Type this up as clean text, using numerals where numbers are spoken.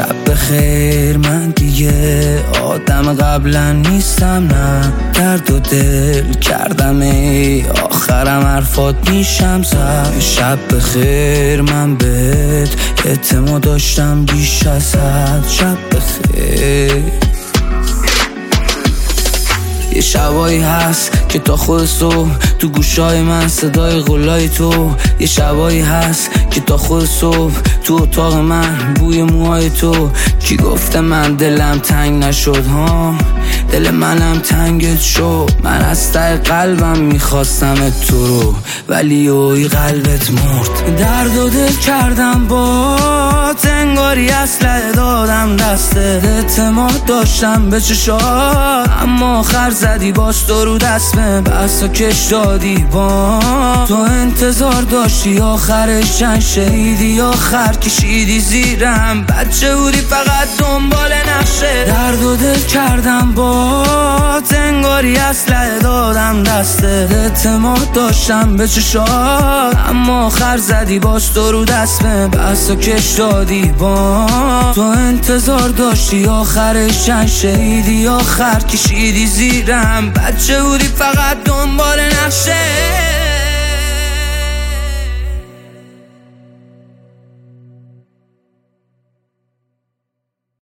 شب بخیر من دیگه آدم قبلا نیستم، نه درد و دل کردم ای آخرم حرفات میشم زد. شب بخیر من بهت اعتماد داشتم بیش از حد. شب بخیر. یه شبایی هست که تا خود صبح تو گوشای من صدای غلای تو. یه شبایی هست که تا خود صبح تو اتاق من بوی موهای تو. کی گفته من دلم تنگ نشد ها؟ دل منم تنگت شد. من از ته قلبم میخواستم تو رو، ولی اوی قلبت مرد. درد و دل کردم با انگاری اسلحه دادم دسته. اعتماد داشتم به چشات، اما آخر زدی باز تو رو دست به بحثا کش دادی. با تو انتظار داشتی آخرش چند شهیدی، آخر کشیدی زیرم. بچه بودی فقط دنبال نقشه. درد و دل کردم با انگاری اسلحه دادم دسته. اعتماد داشتم به چشات، اما آخر زدی باز تو رو دست به بحثا کش دادی. با تو انتظار داشتی آخرش چند شهیدی، آخر کشیدی زیرم. بچه بودی فقط دنبال نقشه.